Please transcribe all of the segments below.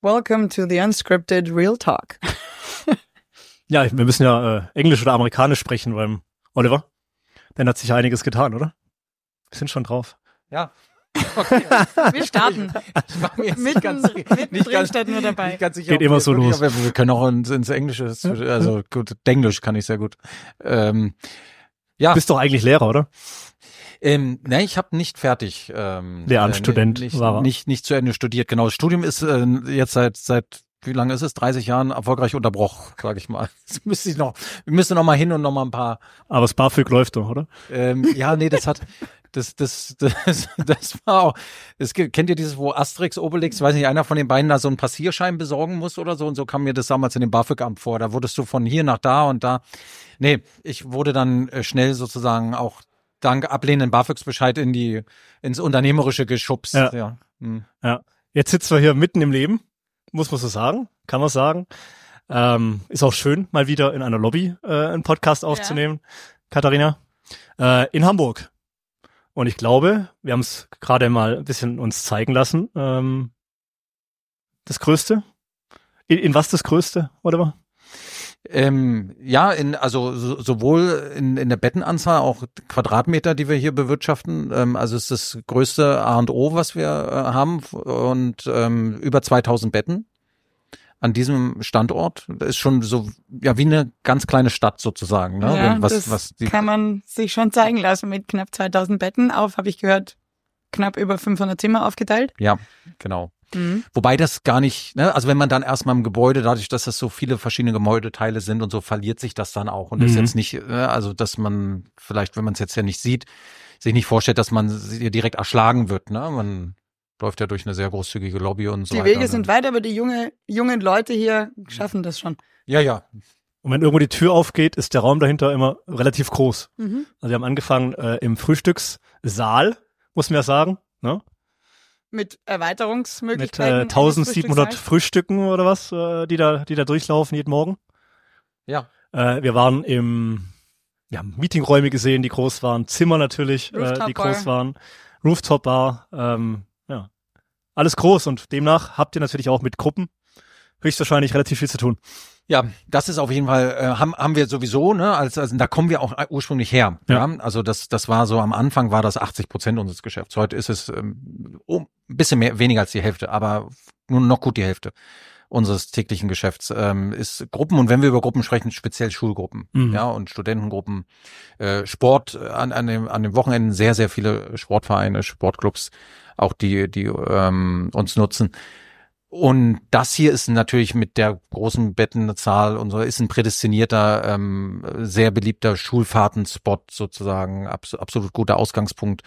Welcome to the Unscripted Real Talk. Ja, wir müssen ja Englisch oder Amerikanisch sprechen beim Oliver. Denn hat sich ja einiges getan, oder? Wir sind schon drauf. Ja. Okay. Wir starten. Ich war mir jetzt Mittendrin steht nur dabei. nicht ganz sicher, Geht immer so los. Wir können auch ins Englische, also gut, Denglisch kann ich sehr gut. Ja. Bist doch eigentlich Lehrer, oder? Ne, ich habe nicht fertig. Lehramtsstudent war er. Nicht zu Ende studiert. Genau, das Studium ist jetzt seit wie lange ist es? 30 Jahren erfolgreich unterbrochen, sage ich mal. Das wir müssen noch mal hin und noch mal ein paar. Aber das BAföG läuft doch, oder? Ja, nee, das war auch, kennt ihr dieses, wo Asterix, Obelix, weiß nicht, einer von den beiden da so einen Passierschein besorgen muss oder so, und so kam mir das damals in dem BAföG-Amt vor. Da wurdest du von hier nach da und da. Nee, ich wurde dann schnell sozusagen auch dank ablehnenden BAföG-Bescheid ins Unternehmerische geschubst. Ja. Ja. Ja. Jetzt sitzen wir hier mitten im Leben, muss man so sagen, kann man sagen. Ist auch schön, mal wieder in einer Lobby einen Podcast aufzunehmen, Katharina. In Hamburg. Und ich glaube, wir haben es gerade mal ein bisschen uns zeigen lassen. Das Größte? In was das Größte, oder? Ja, sowohl in der Bettenanzahl, auch Quadratmeter, die wir hier bewirtschaften. Also es ist das größte A&O, was wir haben, und über 2000 Betten an diesem Standort. Das ist schon so, ja, wie eine ganz kleine Stadt sozusagen. Ne? Ja, das kann man sich schon zeigen lassen mit knapp 2000 Betten auf, habe ich gehört, knapp über 500 Zimmer aufgeteilt. Ja, genau. Wobei das gar nicht, ne, also wenn man dann erstmal im Gebäude, dadurch, dass das so viele verschiedene Gebäudeteile sind und so, verliert sich das dann auch. Und das ist jetzt nicht, also dass man vielleicht, wenn man es jetzt ja nicht sieht, sich nicht vorstellt, dass man hier direkt erschlagen wird. Ne? Man läuft ja durch eine sehr großzügige Lobby und so Die weiter. Wege sind weit, aber die jungen Leute hier schaffen das schon. Ja. Und wenn irgendwo die Tür aufgeht, ist der Raum dahinter immer relativ groß. Also wir haben angefangen im Frühstückssaal, muss man ja sagen, ne? Mit Erweiterungsmöglichkeiten. Mit 1700 Frühstücken oder was, die da durchlaufen jeden Morgen. Ja. Wir waren wir haben Meetingräume gesehen, die groß waren, Zimmer natürlich, die groß waren, Rooftop-Bar, ja. Alles groß, und demnach habt ihr natürlich auch mit Gruppen höchstwahrscheinlich relativ viel zu tun. Ja, das ist auf jeden Fall, haben wir sowieso, ne, also da kommen wir auch ursprünglich her. Ja. Also das war so, am Anfang war das 80% unseres Geschäfts. Heute ist es ein bisschen weniger als die Hälfte, aber nur noch gut die Hälfte unseres täglichen Geschäfts ist Gruppen. Und wenn wir über Gruppen sprechen, speziell Schulgruppen, ja, und Studentengruppen, Sport an den Wochenenden, sehr, sehr viele Sportvereine, Sportclubs, auch die uns nutzen. Und das hier ist natürlich mit der großen Bettenzahl und so, ist ein prädestinierter, sehr beliebter Schulfahrtenspot sozusagen, absolut guter Ausgangspunkt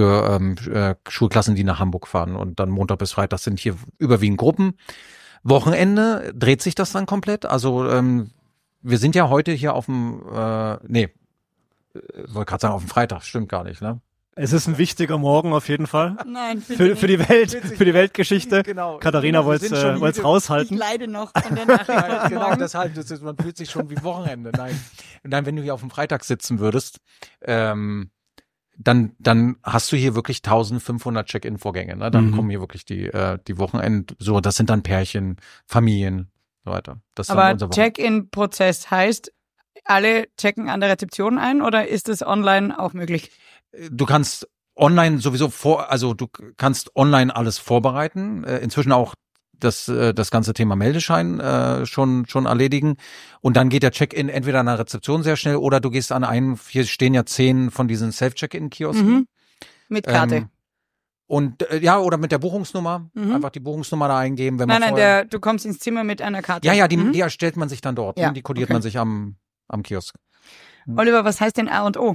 für Schulklassen, die nach Hamburg fahren. Und dann Montag bis Freitag sind hier überwiegend Gruppen. Wochenende dreht sich das dann komplett. Also wir sind ja heute hier auf dem, wollte gerade sagen auf dem Freitag, stimmt gar nicht, ne? Es ist ein wichtiger Morgen auf jeden Fall. Nein, für die Weltgeschichte. Genau. Katharina wollte es raushalten. Ich leide noch von der Nacht. Genau, deshalb, man fühlt sich schon wie Wochenende. Nein, wenn du hier auf dem Freitag sitzen würdest, dann hast du hier wirklich 1500 Check-in-Vorgänge. Ne? Dann kommen hier wirklich die Wochenend, so, das sind dann Pärchen, Familien, so weiter. Das ist aber Check-in-Prozess heißt, alle checken an der Rezeption ein, oder ist es online auch möglich? Du kannst online sowieso du kannst online alles vorbereiten, inzwischen auch das ganze Thema Meldeschein schon erledigen, und dann geht der Check-in entweder an der Rezeption sehr schnell, oder du gehst an hier stehen ja 10 von diesen Self-Check-in-Kiosken. Mit Karte. Und oder mit der Buchungsnummer, einfach die Buchungsnummer da eingeben, wenn man Nein, du kommst ins Zimmer mit einer Karte. Ja, die erstellt man sich dann dort, ja, die kodiert man sich am Kiosk. Oliver, was heißt denn A&O?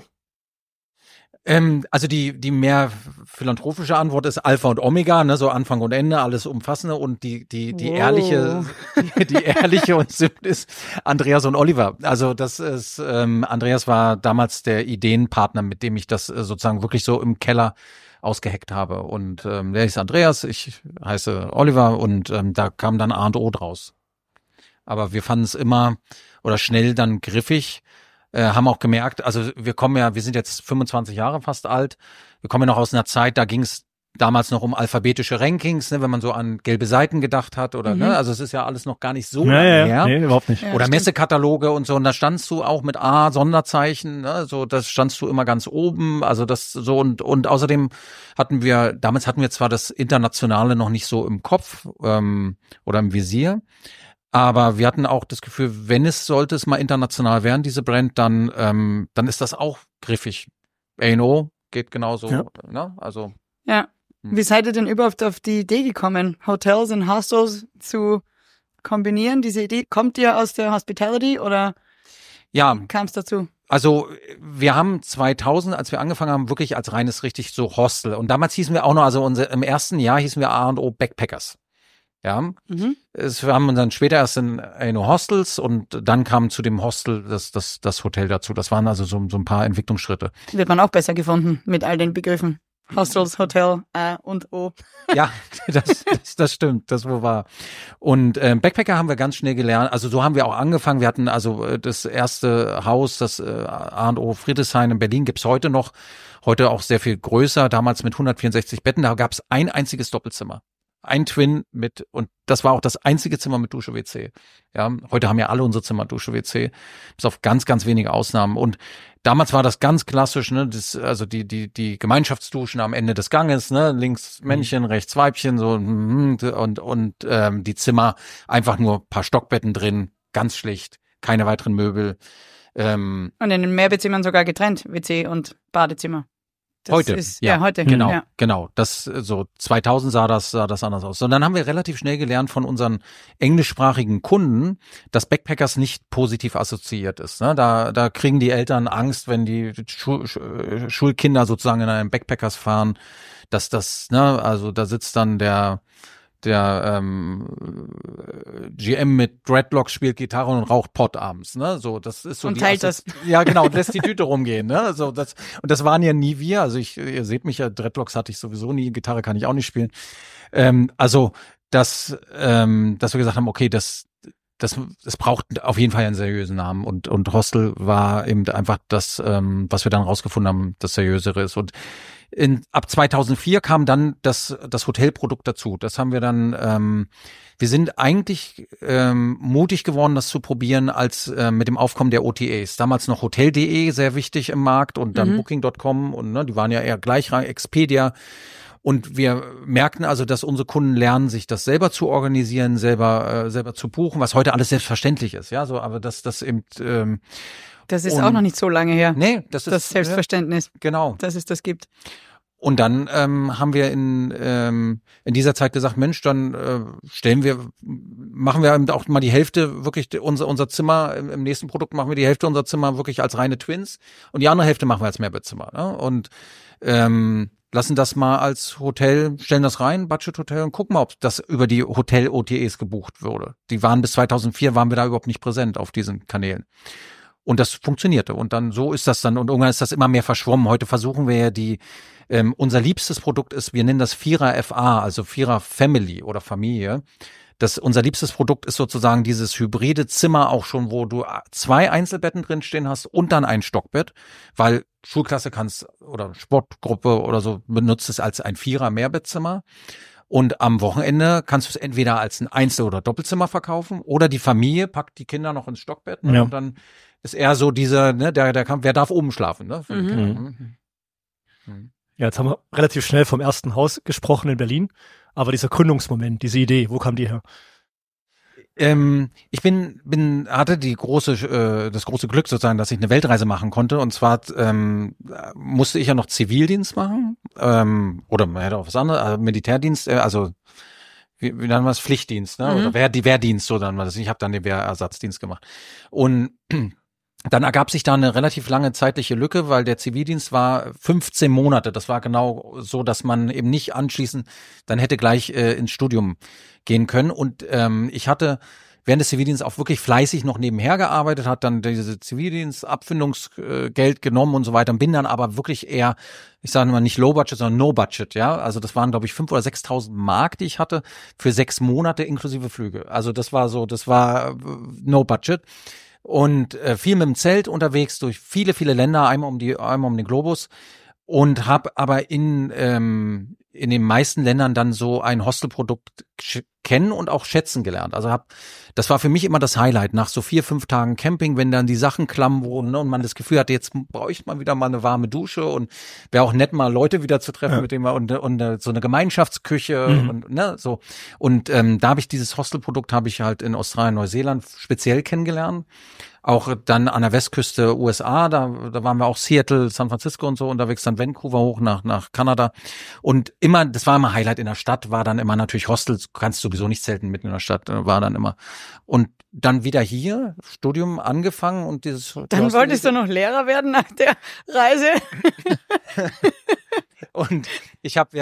Also die mehr philanthropische Antwort ist Alpha und Omega, ne, so Anfang und Ende, alles umfassende, und die ehrliche und simple ist Andreas und Oliver. Also das ist Andreas war damals der Ideenpartner, mit dem ich das sozusagen wirklich so im Keller ausgeheckt habe, und der ist Andreas, ich heiße Oliver, und da kam dann A&O draus. Aber wir fanden es immer oder schnell dann griffig. Haben auch gemerkt, also wir sind jetzt 25 Jahre fast alt, wir kommen ja noch aus einer Zeit, da ging es damals noch um alphabetische Rankings, ne, wenn man so an gelbe Seiten gedacht hat oder ne, also es ist ja alles noch gar nicht so lange her. Nee, überhaupt nicht. Ja, oder Messekataloge und so, und da standst du auch mit A, Sonderzeichen, ne, so, das standst du immer ganz oben, also das so, und außerdem damals hatten wir zwar das Internationale noch nicht so im Kopf, oder im Visier, aber wir hatten auch das Gefühl, sollte es mal international werden, diese Brand, dann ist das auch griffig. A&O geht genauso, ne, also. Ja. Wie seid ihr denn überhaupt auf die Idee gekommen, Hotels und Hostels zu kombinieren? Diese Idee, kommt ihr aus der Hospitality oder kam es dazu? Also wir haben 2000, als wir angefangen haben, wirklich als reines richtig so Hostel. Und damals hießen wir auch noch, also im ersten Jahr hießen wir A&O Backpackers. Ja, wir haben dann später erst in A&O Hostels und dann kam zu dem Hostel das Hotel dazu. Das waren also so ein paar Entwicklungsschritte. Wird man auch besser gefunden mit all den Begriffen. Hostels, Hotel, A und O. Ja, das stimmt, das wohl wahr. Und Backpacker haben wir ganz schnell gelernt. Also so haben wir auch angefangen. Wir hatten also das erste Haus, das A&O Friedrichshain in Berlin, gibt's heute noch. Heute auch sehr viel größer, damals mit 164 Betten. Da gab's ein einziges Doppelzimmer. Ein Twin und das war auch das einzige Zimmer mit Dusche, WC. Ja, heute haben ja alle unsere Zimmer Dusche, WC. Bis auf ganz, ganz wenige Ausnahmen. Und damals war das ganz klassisch, ne, also die Gemeinschaftsduschen am Ende des Ganges, ne, links Männchen, rechts Weibchen, so, und die Zimmer einfach nur ein paar Stockbetten drin, ganz schlicht, keine weiteren Möbel. Und in den Mehrbezimmern sogar getrennt, WC und Badezimmer. Heute, heute, genau. Das so 2000 sah das anders aus. Und dann haben wir relativ schnell gelernt von unseren englischsprachigen Kunden, dass Backpackers nicht positiv assoziiert ist. Ne? Da kriegen die Eltern Angst, wenn die Schulkinder sozusagen in einem Backpackers fahren, dass das, ne, also da sitzt dann der GM mit Dreadlocks, spielt Gitarre und raucht Pott abends, ne? So, das ist so. Und teilt das. Ja, genau, und lässt die Tüte rumgehen, ne? So, und das waren ja nie wir. Also ihr seht mich ja, Dreadlocks hatte ich sowieso nie, Gitarre kann ich auch nicht spielen. Also, dass wir gesagt haben, okay, das braucht auf jeden Fall einen seriösen Namen und Hostel war eben einfach das, was wir dann rausgefunden haben, das seriösere ist. Und ab 2004 kam dann das Hotelprodukt dazu. Das haben wir dann, wir sind eigentlich mutig geworden, das zu probieren, als mit dem Aufkommen der OTAs. Damals noch Hotel.de, sehr wichtig im Markt, und dann Booking.com und ne, die waren ja eher gleichrangig, Expedia. Und wir merkten also, dass unsere Kunden lernen, sich das selber zu organisieren, selber zu buchen, was heute alles selbstverständlich ist, ja, so, aber das eben. Das ist auch noch nicht so lange her. Nee, das ist das Selbstverständnis. Genau. Dass es das gibt. Und dann haben wir in dieser Zeit gesagt, Mensch, dann machen wir eben auch mal die Hälfte wirklich unser Zimmer, im nächsten Produkt machen wir die Hälfte unserer Zimmer wirklich als reine Twins und die andere Hälfte machen wir als Mehrbettzimmer. Ne? Und lassen das mal als Hotel, stellen das rein, Budget-Hotel, und gucken mal, ob das über die Hotel-OTAs gebucht wurde. Die waren bis 2004, waren wir da überhaupt nicht präsent auf diesen Kanälen. Und das funktionierte. Und dann so ist das dann. Und irgendwann ist das immer mehr verschwommen. Heute versuchen wir ja unser liebstes Produkt ist, wir nennen das Vierer FA, also Vierer Family oder Familie. Unser liebstes Produkt ist sozusagen dieses hybride Zimmer auch schon, wo du 2 Einzelbetten drinstehen hast und dann ein Stockbett, weil Schulklasse oder Sportgruppe oder so benutzt es als ein Vierer Mehrbettzimmer. Und am Wochenende kannst du es entweder als ein Einzel- oder Doppelzimmer verkaufen oder die Familie packt die Kinder noch ins Stockbett, ne? Und dann ist eher so dieser, ne, wer darf oben schlafen, ne? Ja, jetzt haben wir relativ schnell vom ersten Haus gesprochen in Berlin, aber dieser Gründungsmoment, diese Idee, wo kam die her? Ich hatte das große Glück sozusagen, dass ich eine Weltreise machen konnte, und zwar musste ich ja noch Zivildienst machen, oder man hätte auch was anderes, also Militärdienst, also wie nennen wir es, Pflichtdienst, ne? Oder Wehrdienst, so dann war das. Ich habe dann den Wehrersatzdienst gemacht. Und dann ergab sich da eine relativ lange zeitliche Lücke, weil der Zivildienst war 15 Monate. Das war genau so, dass man eben nicht anschließend dann hätte gleich ins Studium gehen können. Und ich hatte während des Zivildienstes auch wirklich fleißig noch nebenher gearbeitet, hat dann diese Zivildienstabfindungsgeld genommen und so weiter, und bin dann aber wirklich eher, ich sage mal nicht Low Budget, sondern No Budget, ja. Also das waren, glaube ich, 5.000 oder 6.000 Mark, die ich hatte für 6 Monate inklusive Flüge. Also das war No Budget. Und viel mit dem Zelt unterwegs durch viele, viele Länder, einmal um den Globus, und habe aber in in den meisten Ländern dann so ein Hostelprodukt kennen und auch schätzen gelernt. Also das war für mich immer das Highlight nach so 4-5 Tagen Camping, wenn dann die Sachen klamm wurden, ne, und man das Gefühl hatte, jetzt bräuchte man wieder mal eine warme Dusche und wäre auch nett, mal Leute wieder zu treffen, mit denen man und so eine Gemeinschaftsküche und ne, so. Und da habe ich dieses Hostelprodukt halt in Australien, Neuseeland speziell kennengelernt. Auch dann an der Westküste USA, da waren wir auch Seattle, San Francisco und so unterwegs, dann Vancouver hoch nach Kanada. Und immer, das war immer Highlight in der Stadt, war dann immer natürlich Hostels, kannst sowieso nicht zelten mitten in der Stadt, war dann immer. Und dann wieder hier, Studium angefangen und dieses... Dann wolltest du noch Lehrer werden nach der Reise? Und ich habe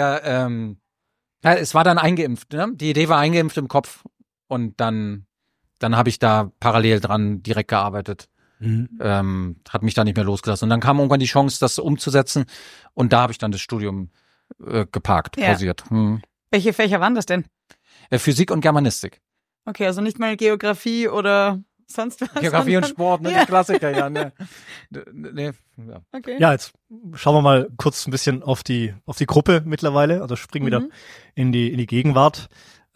es war dann eingeimpft, ne? Die Idee war eingeimpft im Kopf und dann habe ich da parallel dran direkt gearbeitet. Hat mich da nicht mehr losgelassen. Und dann kam irgendwann die Chance, das umzusetzen. Und da habe ich dann das Studium geparkt, pausiert. Welche Fächer waren das denn? Physik und Germanistik. Okay, also nicht mal Geografie oder sonst was? Geografie und Sport, ne? Die Klassiker, ja. Ne. Ja. Okay. Ja, jetzt schauen wir mal kurz ein bisschen auf die Gruppe mittlerweile. Also springen wieder in die Gegenwart.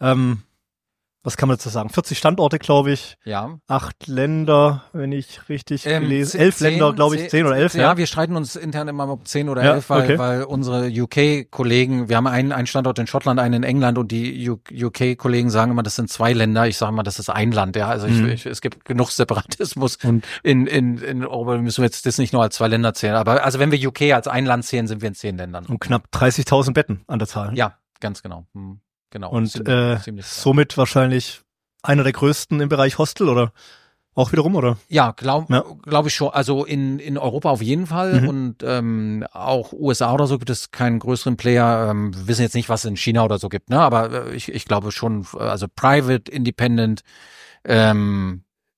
Was kann man dazu sagen? 40 Standorte, glaube ich. Ja. 8 Länder, wenn ich richtig gelesen. 11 Länder, glaube ich. 10 oder 11. Ja, wir streiten uns intern immer ob 10 oder 11, weil unsere UK-Kollegen, wir haben einen Standort in Schottland, einen in England und die UK-Kollegen sagen immer, das sind 2 Länder. Ich sage immer, das ist ein Land. Ja, also es gibt genug Separatismus und in Europa müssen wir jetzt das nicht nur als 2 Länder zählen. Aber also wenn wir UK als ein Land zählen, sind wir in 10 Ländern. Und knapp 30.000 Betten an der Zahl. Ja, ganz genau. Genau. Und somit wahrscheinlich einer der größten im Bereich Hostel oder auch wiederum, oder? Ja, glaube ich schon. Also in Europa auf jeden Fall und auch USA oder so gibt es keinen größeren Player. Wir wissen jetzt nicht, was es in China oder so gibt, ne? Aber ich glaube schon, also Private, Independent, einer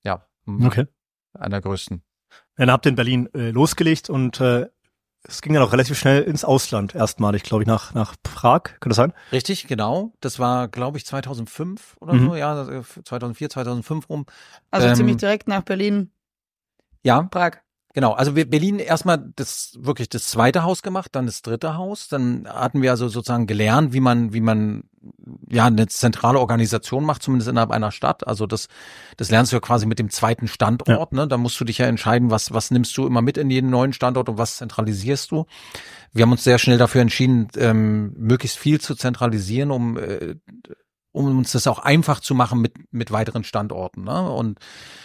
der größten. Ja, dann habt ihr in Berlin losgelegt und es ging ja noch relativ schnell ins Ausland erstmalig, glaube ich, nach Prag. Kann das sein? Richtig, genau. Das war, glaube ich, 2005 oder so. Ja, 2004, 2005 rum. Also ziemlich direkt nach Berlin. Ja. Prag. Genau. Also Berlin erstmal das zweite Haus gemacht, dann das dritte Haus. Dann hatten wir also sozusagen gelernt, wie man ja eine zentrale Organisation macht, zumindest innerhalb einer Stadt. Also das lernst du ja quasi mit dem zweiten Standort. Ja. Ne? Da musst du dich ja entscheiden, was nimmst du immer mit in jeden neuen Standort und was zentralisierst du. Wir haben uns sehr schnell dafür entschieden, möglichst viel zu zentralisieren, um uns das auch einfach zu machen mit weiteren Standorten. Ne? Und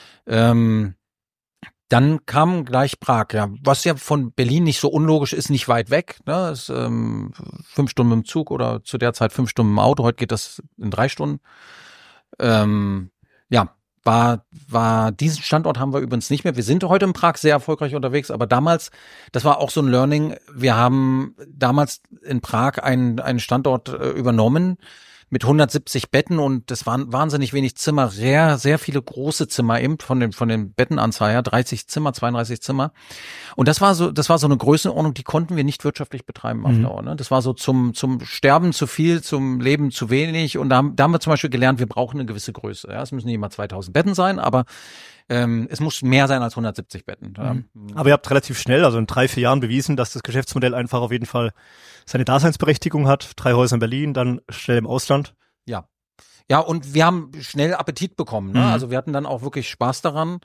dann kam gleich Prag, ja, was ja von Berlin nicht so unlogisch ist, nicht weit weg. Ne? Ist 5 Stunden im Zug oder zu der Zeit 5 Stunden im Auto. Heute geht das in 3 Stunden. War diesen Standort haben wir übrigens nicht mehr. Wir sind heute in Prag sehr erfolgreich unterwegs, aber damals, das war auch so ein Learning. Wir haben damals in Prag einen Standort übernommen mit 170 Betten und das waren wahnsinnig wenig Zimmer, sehr, sehr viele große Zimmer eben von den Bettenanzahl her, 30 Zimmer, 32 Zimmer. Und das war so eine Größenordnung, die konnten wir nicht wirtschaftlich betreiben auf Dauer. Ne? Das war so zum Sterben zu viel, zum Leben zu wenig. Und da haben wir zum Beispiel gelernt, wir brauchen eine gewisse Größe. Ja? Es müssen nicht immer 2000 Betten sein, aber es muss mehr sein als 170 Betten. Ja. Aber ihr habt relativ schnell, also in 3-4 Jahren bewiesen, dass das Geschäftsmodell einfach auf jeden Fall seine Daseinsberechtigung hat. 3 Häuser in Berlin, dann schnell im Ausland. Ja. Ja, und wir haben schnell Appetit bekommen. Ne? Also wir hatten dann auch wirklich Spaß daran,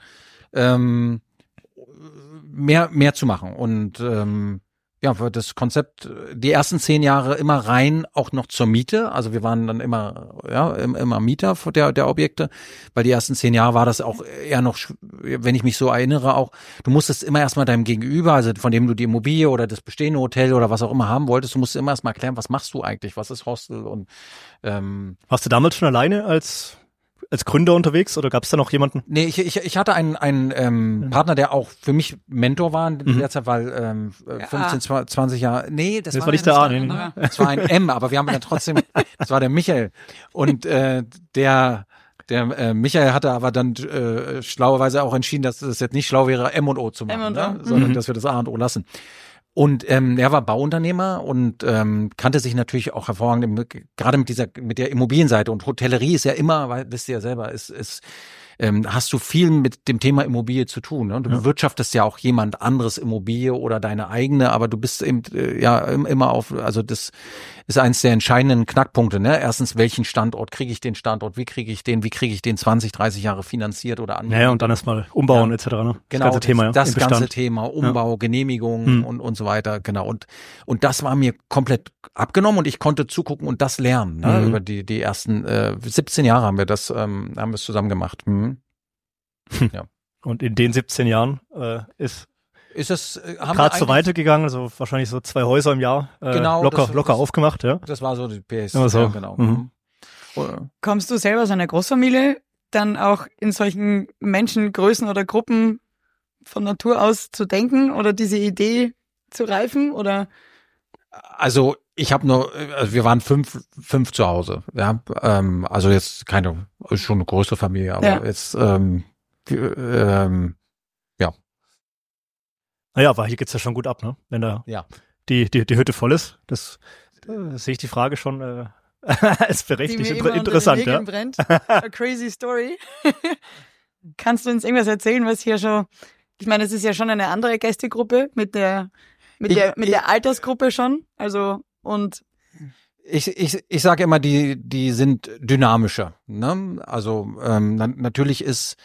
mehr zu machen. Und das Konzept, die ersten 10 Jahre immer rein, auch noch zur Miete. Also wir waren dann immer Mieter der Objekte, weil die ersten 10 Jahre war das auch eher noch, wenn ich mich so erinnere, auch, du musstest immer erstmal deinem Gegenüber, also von dem du die Immobilie oder das bestehende Hotel oder was auch immer haben wolltest, du musst immer erstmal erklären, was machst du eigentlich, was ist Hostel und warst du damals schon alleine als Gründer unterwegs oder gab es da noch jemanden? Nee, ich hatte einen Partner, der auch für mich Mentor war in der Zeit, weil 15, 20 Jahre, nee, das war nicht der A. Das war ein M, aber wir haben dann trotzdem, das war der Michael und der Michael hatte aber dann schlauerweise auch entschieden, dass es jetzt nicht schlau wäre, M und O zu machen, ne? Sondern dass wir das A und O lassen. Und er war Bauunternehmer und kannte sich natürlich auch hervorragend gerade mit der Immobilienseite und Hotellerie ist ja immer, wisst ihr ja selber, ist hast du viel mit dem Thema Immobilie zu tun. Ne? Du bewirtschaftest ja auch jemand anderes Immobilie oder deine eigene, aber du bist eben immer also das ist eins der entscheidenden Knackpunkte. Ne? Erstens, welchen Standort kriege ich den Standort, wie kriege ich den 20, 30 Jahre finanziert oder an? Ja, und dann erstmal umbauen etc. Ne? Genau, das ganze Thema Umbau, Genehmigungen und so weiter. Genau. Und das war mir komplett abgenommen und ich konnte zugucken und das lernen. Ne? Über die ersten 17 Jahre haben wir es zusammen gemacht. Ja. Und in den 17 Jahren ist es gerade so weitergegangen, also wahrscheinlich so 2 Häuser im Jahr locker aufgemacht, ja. Das war so die PS. Ja, so. Ja, genau. Kommst du selber aus einer Großfamilie, dann auch in solchen Menschengrößen oder Gruppen von Natur aus zu denken oder diese Idee zu reifen oder? Also wir waren fünf zu Hause, ja, also jetzt schon eine größere Familie, aber jetzt, Naja, aber hier geht's ja schon gut ab, ne? Wenn da die Hütte voll ist, das sehe ich die Frage schon als berechtigt interessant, ja. Brennt. A crazy story. Kannst du uns irgendwas erzählen, was hier schon, ich meine, es ist ja schon eine andere Gästegruppe mit der Altersgruppe schon, also und ich sage immer, die sind dynamischer, ne? Also natürlich ist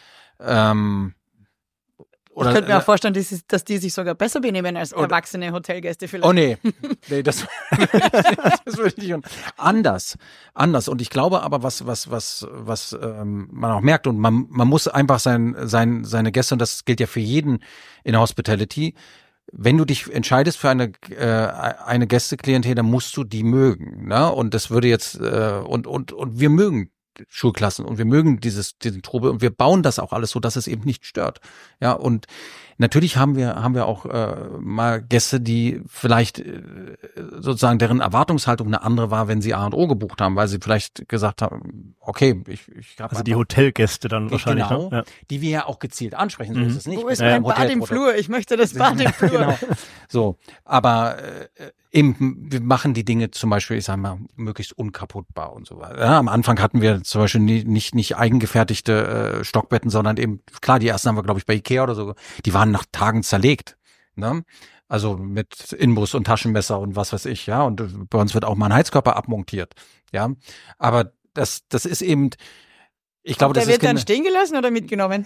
ich könnte mir auch vorstellen, dass die sich sogar besser benehmen als erwachsene Hotelgäste vielleicht. Oh nee, das würde ich nicht. Anders. Und ich glaube aber, was man auch merkt und man muss einfach seine Gäste, und das gilt ja für jeden in der Hospitality, wenn du dich entscheidest für eine Gästeklientel, dann musst du die mögen, ne? Und das würde jetzt und wir mögen Schulklassen und wir mögen diesen Trubel und wir bauen das auch alles so, dass es eben nicht stört. Ja, und natürlich haben wir auch mal Gäste, die vielleicht sozusagen deren Erwartungshaltung eine andere war, wenn sie A&O gebucht haben, weil sie vielleicht gesagt haben, okay, ich habe also die Hotelgäste dann wahrscheinlich, genau, ne? Ja. Die wir ja auch gezielt ansprechen, so ist es nicht. Wo ist mein Bad im Flur? Ich möchte das Bad im Flur. Genau. So, aber eben, wir machen die Dinge zum Beispiel, ich sage mal, möglichst unkaputtbar und so weiter. Ja, am Anfang hatten wir zum Beispiel nicht eigengefertigte Stockbetten, sondern eben, klar, die ersten haben wir, glaube ich, bei Ikea oder so, die waren nach Tagen zerlegt. Ne? Also mit Inbus und Taschenmesser und was weiß ich, ja. Und bei uns wird auch mal ein Heizkörper abmontiert. Ja. Aber das ist eben, ich glaube, das ist. Der wird dann stehen gelassen oder mitgenommen?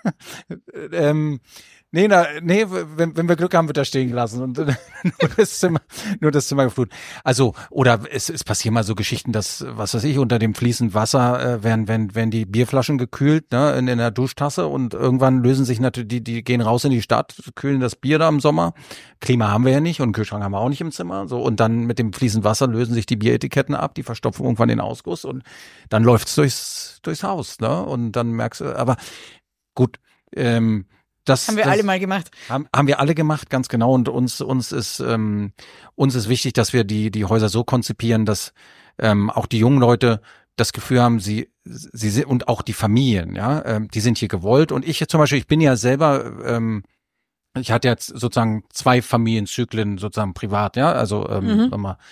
Nee, wenn wir Glück haben, wird er stehen gelassen und nur das Zimmer geflutet. Also, oder es passieren mal so Geschichten, dass, was weiß ich, unter dem fließend Wasser werden die Bierflaschen gekühlt, ne, in der Duschtasse und irgendwann lösen sich natürlich, die gehen raus in die Stadt, kühlen das Bier da im Sommer. Klima haben wir ja nicht und einen Kühlschrank haben wir auch nicht im Zimmer. So, und dann mit dem fließend Wasser lösen sich die Bieretiketten ab, die verstopfen irgendwann den Ausguss und dann läuft's durchs Haus, ne? Und dann merkst du, aber gut, das haben wir alle mal gemacht. Haben wir alle gemacht, ganz genau. Und uns ist wichtig, dass wir die Häuser so konzipieren, dass auch die jungen Leute das Gefühl haben, sie sind, und auch die Familien, ja, die sind hier gewollt. Und ich zum Beispiel, ich bin ja selber, ich hatte jetzt sozusagen 2 Familienzyklen sozusagen privat, ja, also ich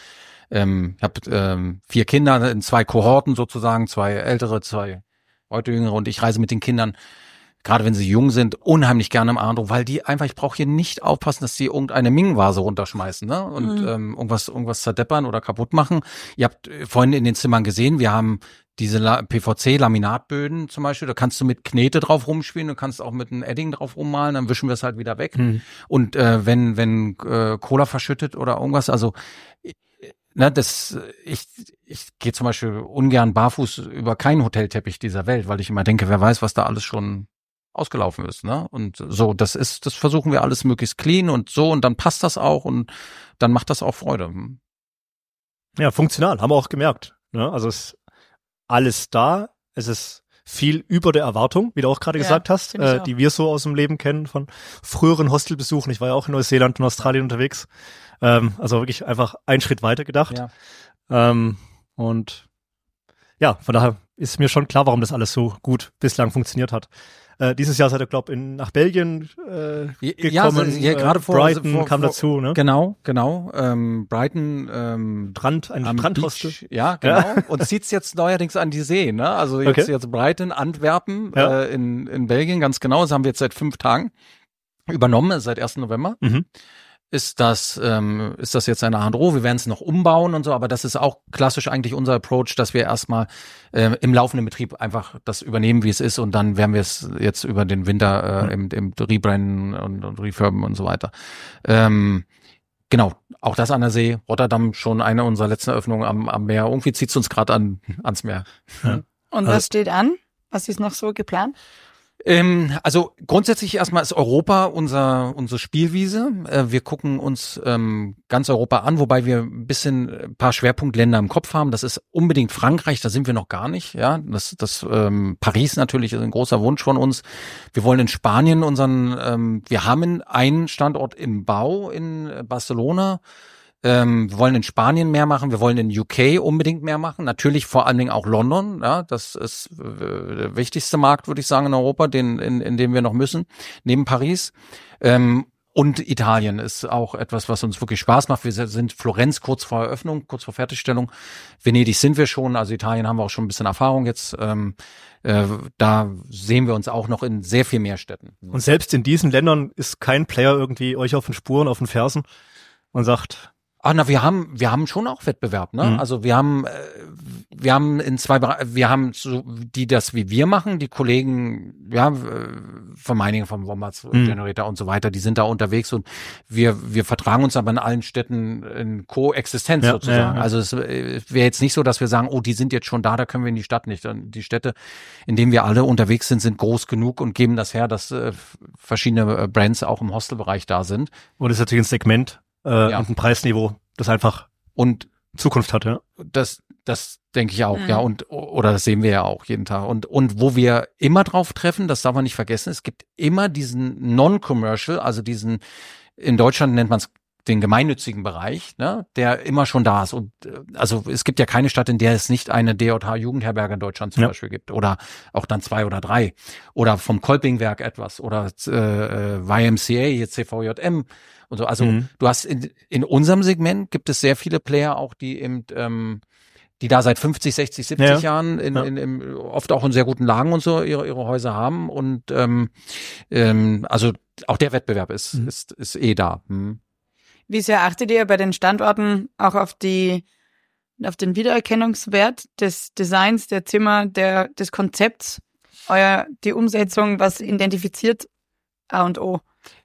habe 4 Kinder in 2 Kohorten sozusagen, 2 ältere, 2 heute jüngere, und ich reise mit den Kindern, gerade wenn sie jung sind, unheimlich gerne im Arno, weil die einfach, ich brauche hier nicht aufpassen, dass sie irgendeine Ming-Vase runterschmeißen, ne? Und irgendwas zerdeppern oder kaputt machen. Ihr habt vorhin in den Zimmern gesehen, wir haben diese PVC-Laminatböden zum Beispiel, da kannst du mit Knete drauf rumspielen, du kannst auch mit einem Edding drauf rummalen, dann wischen wir es halt wieder weg. Und wenn Cola verschüttet oder irgendwas, also ne, ich gehe zum Beispiel ungern barfuß über keinen Hotelteppich dieser Welt, weil ich immer denke, wer weiß, was da alles schon ausgelaufen ist, ne? Und so, das versuchen wir alles möglichst clean und so, und dann passt das auch und dann macht das auch Freude. Ja, funktional, haben wir auch gemerkt, ne? Also es ist alles da, es ist viel über der Erwartung, wie du auch gerade gesagt hast, die wir so aus dem Leben kennen von früheren Hostelbesuchen. Ich war ja auch in Neuseeland und Australien unterwegs. Also wirklich einfach einen Schritt weiter gedacht. Ja. Und ja, von daher ist mir schon klar, warum das alles so gut bislang funktioniert hat. Dieses Jahr seid ihr, glaube ich, nach Belgien gekommen. Ja, gerade Brighton kam dazu, ne? Genau. Brighton ein Strandhostel. Ja, genau. Ja. Und zieht's jetzt neuerdings an die See, ne? Also jetzt Brighton, Antwerpen in Belgien, ganz genau. Das haben wir jetzt seit 5 Tagen übernommen, seit 1. November. Mhm. Ist das jetzt eine Handro? Wir werden es noch umbauen und so, aber das ist auch klassisch eigentlich unser Approach, dass wir erstmal im laufenden Betrieb einfach das übernehmen, wie es ist, und dann werden wir es jetzt über den Winter im Rebranden und Refurben und so weiter. Genau, auch das an der See. Rotterdam schon eine unserer letzten Eröffnungen am Meer. Irgendwie zieht es uns gerade ans Meer. Ja. Und was steht an? Was ist noch so geplant? Also grundsätzlich erstmal ist Europa unsere Spielwiese. Wir gucken uns ganz Europa an, wobei wir ein paar Schwerpunktländer im Kopf haben. Das ist unbedingt Frankreich, da sind wir noch gar nicht. Ja, das Paris natürlich ist ein großer Wunsch von uns. Wir wollen in Spanien wir haben einen Standort im Bau in Barcelona. Wir wollen in Spanien mehr machen, wir wollen in UK unbedingt mehr machen, natürlich vor allen Dingen auch London, ja, das ist der wichtigste Markt, würde ich sagen, in Europa, in dem wir noch müssen, neben Paris. Und Italien ist auch etwas, was uns wirklich Spaß macht. Wir sind Florenz kurz vor Eröffnung, kurz vor Fertigstellung. Venedig sind wir schon, also Italien haben wir auch schon ein bisschen Erfahrung jetzt. Da sehen wir uns auch noch in sehr viel mehr Städten. Und selbst in diesen Ländern ist kein Player irgendwie euch auf den Spuren, auf den Fersen und sagt... Wir haben schon auch Wettbewerb, ne? Mhm. Also wir haben in 2 Bereichen, wir haben so, die das wie wir machen, die Kollegen, von Meiningen, vom Wombats Generator und so weiter, die sind da unterwegs, und wir vertragen uns aber in allen Städten in Koexistenz sozusagen. Ja. Also es wäre jetzt nicht so, dass wir sagen, oh, die sind jetzt schon da können wir in die Stadt nicht. Die Städte, in denen wir alle unterwegs sind groß genug und geben das her, dass verschiedene Brands auch im Hostelbereich da sind. Und das ist natürlich ein Segment, und ein Preisniveau, das einfach und Zukunft hat, ja. Das denke ich auch, ja, oder das sehen wir ja auch jeden Tag. Und wo wir immer drauf treffen, das darf man nicht vergessen, es gibt immer diesen Non-Commercial, also in Deutschland nennt man es den gemeinnützigen Bereich, ne, der immer schon da ist. Und also es gibt ja keine Stadt, in der es nicht eine DJH-Jugendherberge in Deutschland zum Beispiel gibt. Oder auch dann 2 oder 3. Oder vom Kolpingwerk etwas. Oder YMCA, jetzt CVJM und so. Also du hast in unserem Segment gibt es sehr viele Player auch, die eben die da seit 50, 60, 70 Jahren oft auch in sehr guten Lagen und so ihre Häuser haben. Und also auch der Wettbewerb ist eh da. Wie sehr achtet ihr bei den Standorten auch auf den Wiedererkennungswert des Designs, der Zimmer, des Konzepts, die Umsetzung, was identifiziert A und O?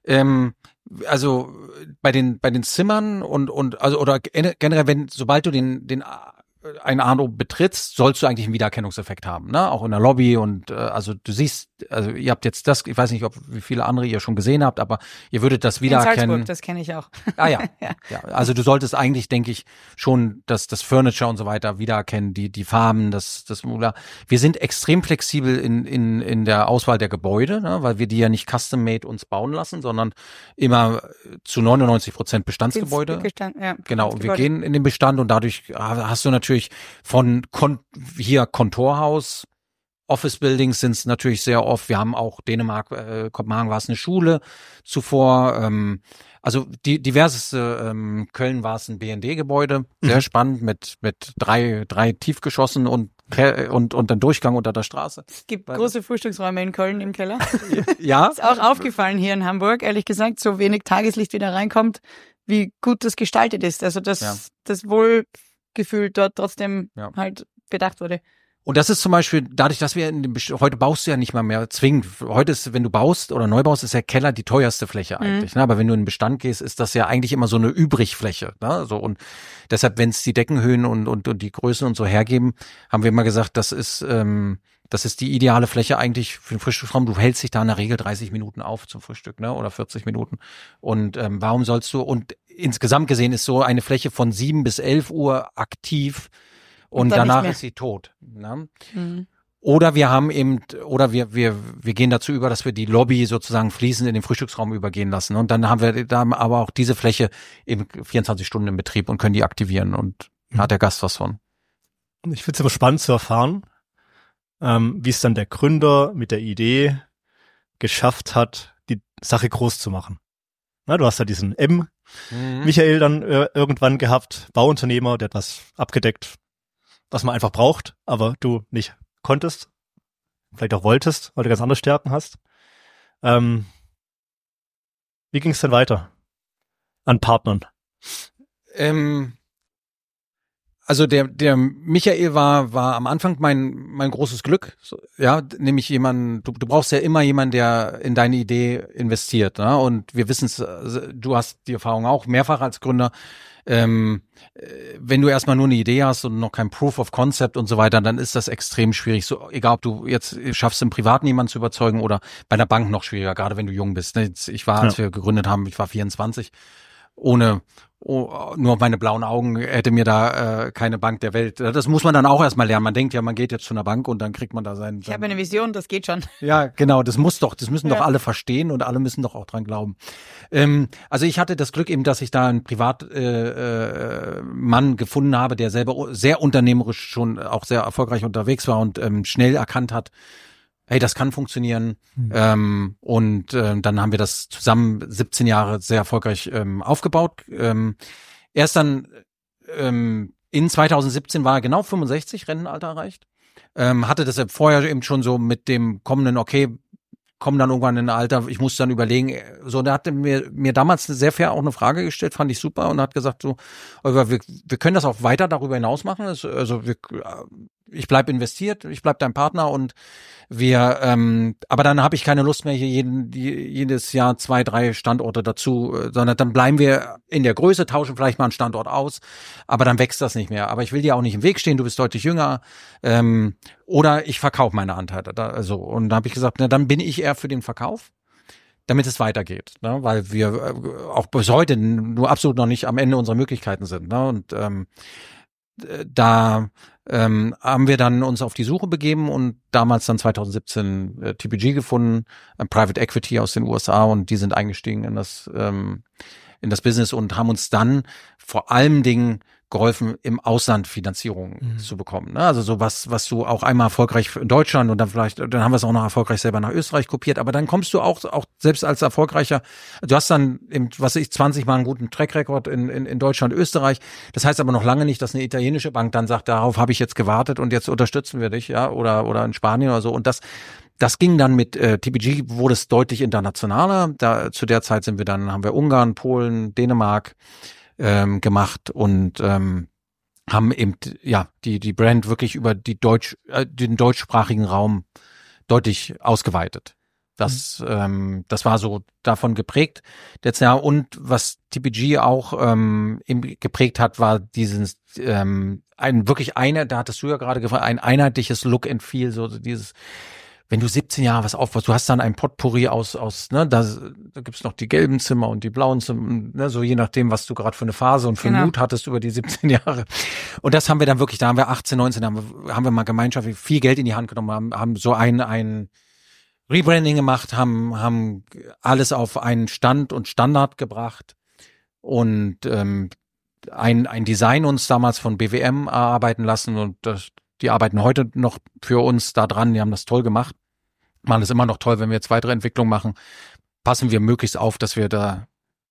Also bei den Zimmern oder generell, sobald du ein A&O betrittst, sollst du eigentlich einen Wiedererkennungseffekt haben, ne? Auch in der Lobby und also du siehst, also ihr habt jetzt ich weiß nicht, wie viele andere ihr schon gesehen habt, aber ihr würdet das wiedererkennen. In Salzburg, das kenne ich auch. Ah ja. Ja, also du solltest eigentlich, denke ich, schon das Furniture und so weiter wiedererkennen, die Farben, das Modular. Wir sind extrem flexibel in der Auswahl der Gebäude, ne? Weil wir die ja nicht custom-made uns bauen lassen, sondern immer zu 99% Bestandsgebäude. Genau, und wir gehen in den Bestand, und dadurch hast du natürlich von hier Kontorhaus, Office Buildings sind es natürlich sehr oft. Wir haben auch Dänemark, Kopenhagen war es eine Schule zuvor. Also die diverseste, Köln war es ein BND-Gebäude, sehr spannend mit 3 Tiefgeschossen und dann Durchgang unter der Straße. Es gibt große Frühstücksräume in Köln im Keller. Ja. Ist auch aufgefallen hier in Hamburg, ehrlich gesagt, so wenig Tageslicht wieder reinkommt, wie gut das gestaltet ist. Also das Wohlgefühl dort trotzdem halt bedacht wurde. Und das ist zum Beispiel, dadurch, dass wir heute baust du ja nicht mal mehr zwingend. Heute ist, wenn du baust oder neu baust, ist der Keller die teuerste Fläche eigentlich. Ne? Aber wenn du in den Bestand gehst, ist das ja eigentlich immer so eine Übrigfläche. Ne? So, und deshalb, wenn es die Deckenhöhen und die Größen und so hergeben, haben wir immer gesagt, das ist die ideale Fläche eigentlich für den Frühstücksraum. Du hältst dich da in der Regel 30 Minuten auf zum Frühstück, ne? Oder 40 Minuten. Und warum sollst du, und insgesamt gesehen ist so eine Fläche von 7 bis 11 Uhr aktiv, und danach ist sie tot. Ne? Oder wir haben wir gehen dazu über, dass wir die Lobby sozusagen fließend in den Frühstücksraum übergehen lassen. Und dann haben wir da aber auch diese Fläche eben 24 Stunden im Betrieb und können die aktivieren, und hat der Gast was von. Ich finde es aber spannend zu erfahren, wie es dann der Gründer mit der Idee geschafft hat, die Sache groß zu machen. Na, du hast ja diesen Michael dann irgendwann gehabt, Bauunternehmer, der hat was abgedeckt, was man einfach braucht, aber du nicht konntest, vielleicht auch wolltest, weil du ganz andere Stärken hast. Wie ging es denn weiter an Partnern? Also der Michael war am Anfang mein großes Glück, ja, nämlich du brauchst ja immer jemanden, der in deine Idee investiert, ne? Und wir wissen es, du hast die Erfahrung auch mehrfach als Gründer, wenn du erstmal nur eine Idee hast und noch kein Proof of Concept und so weiter, dann ist das extrem schwierig, so egal ob du jetzt schaffst, im Privaten jemanden zu überzeugen oder bei einer Bank noch schwieriger, gerade wenn du jung bist, ne? Als wir gegründet haben, ich war 24, nur auf meine blauen Augen hätte mir da keine Bank der Welt. Das muss man dann auch erstmal lernen. Man denkt ja, man geht jetzt zu einer Bank und dann kriegt man da sein. Ich habe eine Vision, das geht schon. Ja, genau, das müssen doch alle verstehen und alle müssen doch auch dran glauben. Also ich hatte das Glück eben, dass ich da einen Privatmann gefunden habe, der selber sehr unternehmerisch schon auch sehr erfolgreich unterwegs war und schnell erkannt hat, hey, das kann funktionieren. Dann haben wir das zusammen 17 Jahre sehr erfolgreich aufgebaut. Erst dann in 2017 war er genau 65, Rentenalter erreicht. Hatte das vorher eben schon so mit dem kommenden, okay, komm dann irgendwann in ein Alter, ich muss dann überlegen. So, der hatte mir damals sehr fair auch eine Frage gestellt, fand ich super und hat gesagt so, wir können das auch weiter darüber hinaus machen. Ich bleib investiert, ich bleib dein Partner und aber dann habe ich keine Lust mehr, hier jedes Jahr 2, 3 Standorte dazu, sondern dann bleiben wir in der Größe, tauschen vielleicht mal einen Standort aus, aber dann wächst das nicht mehr. Aber ich will dir auch nicht im Weg stehen, du bist deutlich jünger, oder ich verkaufe meine Anteile. Und da habe ich gesagt, na, dann bin ich eher für den Verkauf, damit es weitergeht, ne? Weil wir auch bis heute nur absolut noch nicht am Ende unserer Möglichkeiten sind, ne? Und da haben wir dann uns auf die Suche begeben und damals dann 2017 TPG gefunden, Private Equity aus den USA, und die sind eingestiegen in das Business und haben uns dann vor allen Dingen geholfen, im Ausland Finanzierung zu bekommen. Ne? Also so was du auch einmal erfolgreich in Deutschland und dann haben wir es auch noch erfolgreich selber nach Österreich kopiert, aber dann kommst du auch selbst als erfolgreicher, du hast dann 20 Mal einen guten Track Record in Deutschland, Österreich. Das heißt aber noch lange nicht, dass eine italienische Bank dann sagt, darauf habe ich jetzt gewartet und jetzt unterstützen wir dich, ja, oder in Spanien oder so. Und das ging dann mit TPG, wurde es deutlich internationaler. Zu der Zeit haben wir Ungarn, Polen, Dänemark gemacht und haben eben die Brand wirklich über den deutschsprachigen Raum deutlich ausgeweitet. Das war so davon geprägt. Und was TPG auch eben geprägt hat, war dieses da hattest du ja gerade gefragt, ein einheitliches Look and Feel, so dieses, wenn du 17 Jahre was aufbaust, du hast dann ein Potpourri aus da gibt's noch die gelben Zimmer und die blauen Zimmer, ne, so je nachdem, was du gerade für eine Phase und für Mut hattest über die 17 Jahre. Und das haben wir dann wirklich, da haben wir 18, 19, haben wir mal gemeinschaftlich viel Geld in die Hand genommen, haben so ein Rebranding gemacht, haben alles auf einen Stand und Standard gebracht und ein Design uns damals von BWM erarbeiten lassen und die arbeiten heute noch für uns da dran, die haben das toll gemacht. Machen es immer noch toll, wenn wir jetzt weitere Entwicklungen machen, passen wir möglichst auf, dass wir da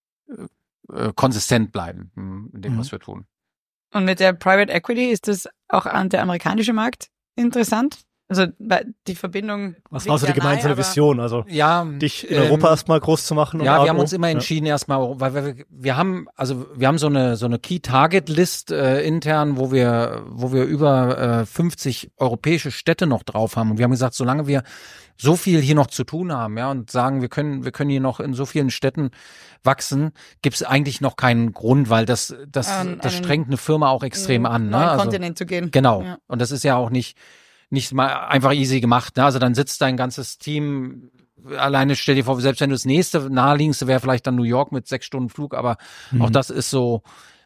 konsistent bleiben in dem, was wir tun. Und mit der Private Equity ist das auch an der amerikanische Markt interessant? Also die Verbindung. Was war so die gemeinsame Vision? Also dich in Europa erstmal groß zu machen? Ja, wir haben uns immer entschieden erstmal, weil wir haben so eine Key Target List intern, wo wir über 50 europäische Städte noch drauf haben. Und wir haben gesagt, solange wir so viel hier noch zu tun haben, ja, und sagen, wir können hier noch in so vielen Städten wachsen, gibt es eigentlich noch keinen Grund, weil das strengt eine Firma auch extrem an. Neuen Ne? Kontinent zu gehen. Genau. Ja. Und das ist ja auch nicht mal einfach easy gemacht. Ne? Also dann sitzt dein ganzes Team, alleine stell dir vor, selbst wenn du das nächste naheliegendste wäre vielleicht dann New York mit 6 Stunden Flug, aber auch das ist so,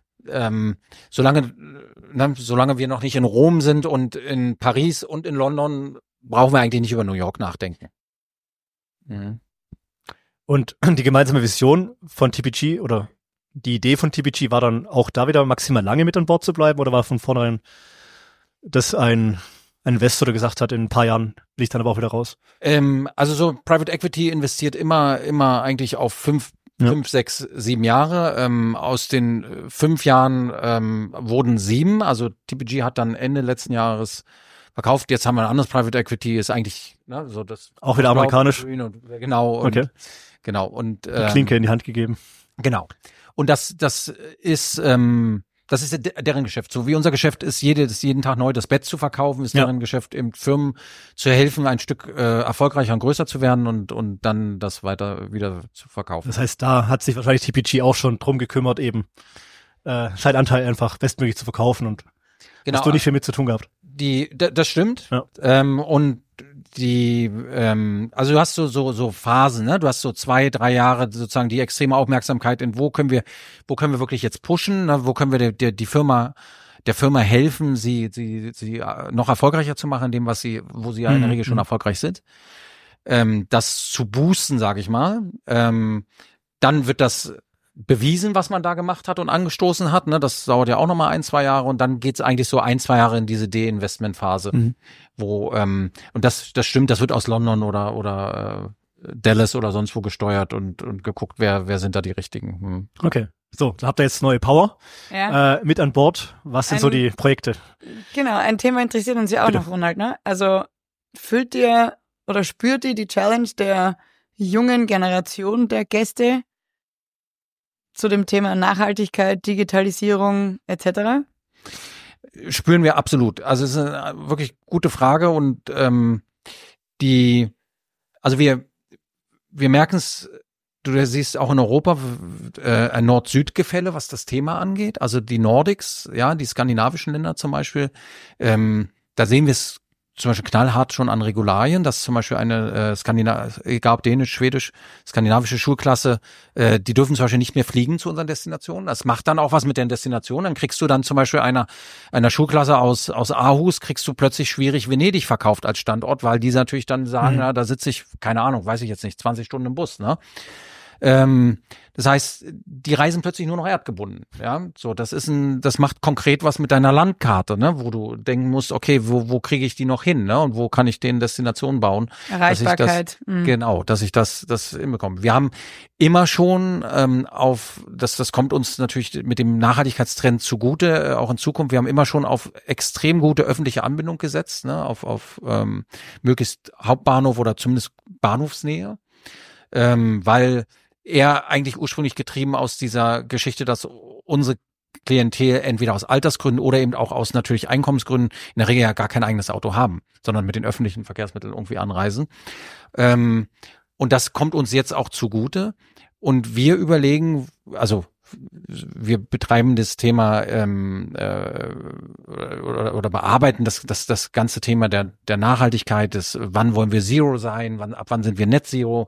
solange wir noch nicht in Rom sind und in Paris und in London, brauchen wir eigentlich nicht über New York nachdenken. Mhm. Und die gemeinsame Vision von TPG oder die Idee von TPG war dann auch da wieder maximal lange mit an Bord zu bleiben oder war von vornherein das ein ein Investor gesagt hat, in ein paar Jahren will ich dann aber auch wieder raus? Also so Private Equity investiert immer eigentlich auf 5, 6, 7 Jahre. Aus den 5 Jahren wurden 7. Also TPG hat dann Ende letzten Jahres verkauft. Jetzt haben wir ein anderes Private Equity, ist eigentlich so das auch wieder amerikanisch. Genau. Und, okay. Genau. Und Klinke in die Hand gegeben. Genau. Und das ist deren Geschäft. So wie unser Geschäft ist, jeden Tag neu das Bett zu verkaufen, ist deren Geschäft, eben Firmen zu helfen, ein Stück erfolgreicher und größer zu werden und dann das weiter wieder zu verkaufen. Das heißt, da hat sich wahrscheinlich TPG auch schon drum gekümmert, eben Zeitanteil einfach bestmöglich zu verkaufen und hast du nicht viel mit zu tun gehabt. Das stimmt. Ja. Und also du hast so Phasen, ne? Du hast so 2, 3 Jahre sozusagen die extreme Aufmerksamkeit in wo können wir wirklich jetzt pushen, ne? Wo können wir der Firma helfen, sie noch erfolgreicher zu machen, in dem, wo sie ja in der Regel schon erfolgreich sind. Das zu boosten, sage ich mal. Dann wird das bewiesen, was man da gemacht hat und angestoßen hat, ne? Das dauert ja auch nochmal 1, 2 Jahre und dann geht's eigentlich so 1, 2 Jahre in diese De-Investment-Phase, wo und das stimmt, das wird aus London oder Dallas oder sonst wo gesteuert und geguckt, wer sind da die richtigen. Okay. So, da habt ihr jetzt neue Power mit an Bord. Was sind so die Projekte? Genau, ein Thema interessiert uns ja auch noch, Ronald, ne? Also fühlt ihr oder spürt ihr die Challenge der jungen Generation der Gäste zu dem Thema Nachhaltigkeit, Digitalisierung etc.? Spüren wir absolut. Also es ist eine wirklich gute Frage und also wir merken es, du siehst auch in Europa ein Nord-Süd-Gefälle, was das Thema angeht. Also die Nordics, ja, die skandinavischen Länder zum Beispiel, da sehen wir es zum Beispiel knallhart schon an Regularien, dass zum Beispiel eine egal ob dänisch, schwedisch, skandinavische Schulklasse, die dürfen zum Beispiel nicht mehr fliegen zu unseren Destinationen. Das macht dann auch was mit den Destinationen. Dann kriegst du dann zum Beispiel einer Schulklasse aus Aarhus, kriegst du plötzlich schwierig Venedig verkauft als Standort, weil die natürlich dann sagen, na, da sitze ich, keine Ahnung, weiß ich jetzt nicht, 20 Stunden im Bus, ne? Das heißt, die reisen plötzlich nur noch erdgebunden, ja. So, das macht konkret was mit deiner Landkarte, ne, wo du denken musst, okay, wo kriege ich die noch hin, ne, und wo kann ich den Destinationen bauen? Erreichbarkeit. Genau, dass ich das hinbekomme. Wir haben immer schon das kommt uns natürlich mit dem Nachhaltigkeitstrend zugute, auch in Zukunft. Wir haben immer schon auf extrem gute öffentliche Anbindung gesetzt, ne, auf möglichst Hauptbahnhof oder zumindest Bahnhofsnähe, weil eher eigentlich ursprünglich getrieben aus dieser Geschichte, dass unsere Klientel entweder aus Altersgründen oder eben auch aus natürlich Einkommensgründen in der Regel ja gar kein eigenes Auto haben, sondern mit den öffentlichen Verkehrsmitteln irgendwie anreisen. Und das kommt uns jetzt auch zugute. Und wir überlegen, also wir betreiben das Thema oder bearbeiten das ganze Thema der Nachhaltigkeit, wann wollen wir Zero sein, ab wann sind wir Net Zero,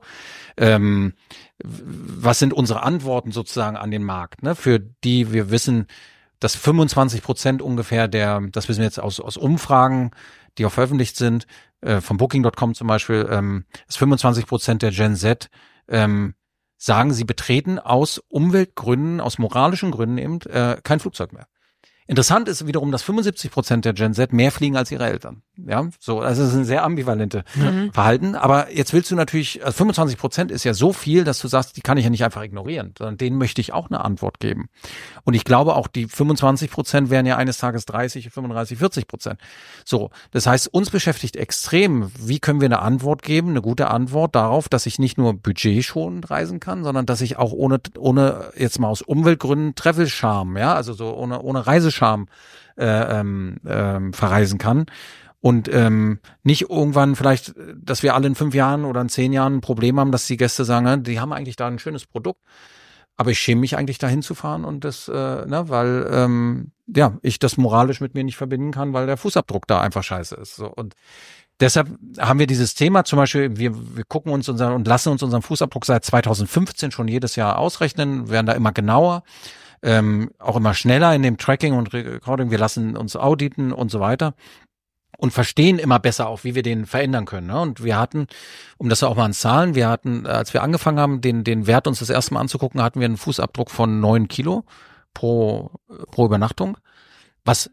was sind unsere Antworten sozusagen an den Markt, ne? Für die wir wissen, dass 25% ungefähr das wissen wir jetzt aus Umfragen, die auch veröffentlicht sind, von Booking.com zum Beispiel, dass 25% der Gen Z sagen, sie betreten aus Umweltgründen, aus moralischen Gründen eben kein Flugzeug mehr. Interessant ist wiederum, dass 75% der Gen Z mehr fliegen als ihre Eltern. Ja, so, also es ist ein sehr ambivalente Verhalten. Aber jetzt willst du natürlich, also 25% ist ja so viel, dass du sagst, die kann ich ja nicht einfach ignorieren, sondern denen möchte ich auch eine Antwort geben. Und ich glaube auch, die 25% wären ja eines Tages 30, 35, 40%. So, das heißt, uns beschäftigt extrem, wie können wir eine Antwort geben, eine gute Antwort darauf, dass ich nicht nur budgetschonend reisen kann, sondern dass ich auch ohne jetzt mal aus Umweltgründen Travel-Charme, ja, also so ohne Reisescham verreisen kann. Und nicht irgendwann vielleicht, dass wir alle in 5 Jahren oder in 10 Jahren ein Problem haben, dass die Gäste sagen, die haben eigentlich da ein schönes Produkt, aber ich schäme mich eigentlich dahin zu fahren und das, weil ich das moralisch mit mir nicht verbinden kann, weil der Fußabdruck da einfach scheiße ist. So. Und deshalb haben wir dieses Thema, zum Beispiel, wir gucken uns und lassen uns unseren Fußabdruck seit 2015 schon jedes Jahr ausrechnen, werden da immer genauer. Auch immer schneller in dem Tracking und Recording. Wir lassen uns auditen und so weiter und verstehen immer besser auch, wie wir den verändern können. Ne? Und wir hatten, um das auch mal an Zahlen, als wir angefangen haben, den Wert uns das erste Mal anzugucken, hatten wir einen Fußabdruck von 9 Kilo pro Übernachtung, was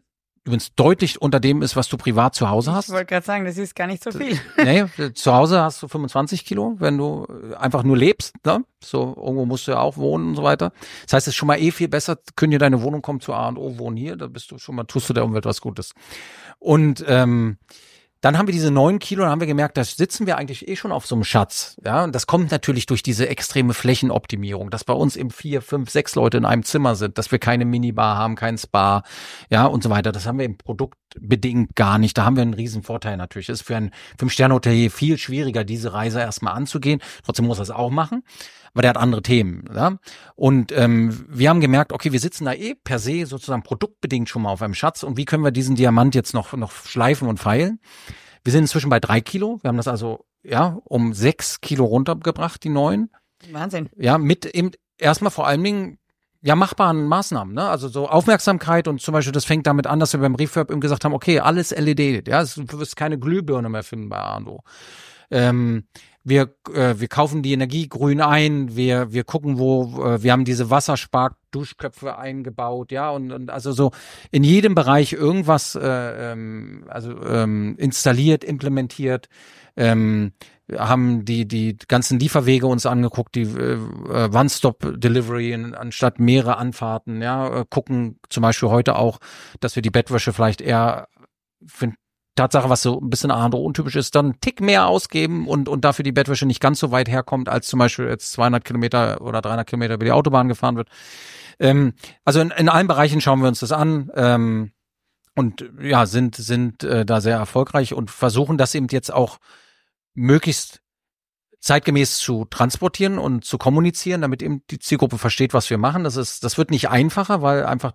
übrigens deutlich unter dem ist, was du privat zu Hause hast. Ich wollte gerade sagen, das ist gar nicht so viel. Nee, zu Hause hast du 25 Kilo, wenn du einfach nur lebst, ne? So, irgendwo musst du ja auch wohnen und so weiter. Das heißt, es ist schon mal viel besser, können dir deine Wohnung kommen zu A&O, wohnen hier, da bist du schon mal, tust du der Umwelt was Gutes. Und, dann haben wir diese 9 Kilo, dann haben wir gemerkt, da sitzen wir eigentlich schon auf so einem Schatz. Ja, und das kommt natürlich durch diese extreme Flächenoptimierung, dass bei uns eben 4, 5, 6 Leute in einem Zimmer sind, dass wir keine Minibar haben, kein Spa, ja, und so weiter. Das haben wir im Produkt bedingt gar nicht. Da haben wir einen riesen Vorteil natürlich. Es ist für ein 5-Sterne-Hotelier viel schwieriger, diese Reise erstmal anzugehen. Trotzdem muss er es auch machen. Aber der hat andere Themen. Ja? Und wir haben gemerkt, okay, wir sitzen da per se sozusagen produktbedingt schon mal auf einem Schatz. Und wie können wir diesen Diamant jetzt noch schleifen und feilen? Wir sind inzwischen bei 3 Kilo. Wir haben das also um 6 Kilo runtergebracht, die 9. Wahnsinn. Ja, mit eben erstmal vor allen Dingen machbaren Maßnahmen, ne? Also so Aufmerksamkeit und zum Beispiel, das fängt damit an, dass wir beim Refurb eben gesagt haben, okay, alles LED, ja, du wirst keine Glühbirne mehr finden bei A&O. Wir kaufen die Energie grün ein, wir gucken, wir haben diese Wasserspark-Duschköpfe eingebaut, ja, und also so in jedem Bereich irgendwas installiert, implementiert, haben die ganzen Lieferwege uns angeguckt, die One-Stop-Delivery anstatt mehrere Anfahrten, ja, gucken zum Beispiel heute auch, dass wir die Bettwäsche vielleicht eher für Tatsache, was so ein bisschen untypisch ist, dann einen Tick mehr ausgeben und dafür die Bettwäsche nicht ganz so weit herkommt, als zum Beispiel jetzt 200 Kilometer oder 300 Kilometer über die Autobahn gefahren wird. Also in allen Bereichen schauen wir uns das an und ja, sind da sehr erfolgreich und versuchen das eben jetzt auch möglichst zeitgemäß zu transportieren und zu kommunizieren, damit eben die Zielgruppe versteht, was wir machen. Das wird nicht einfacher, weil einfach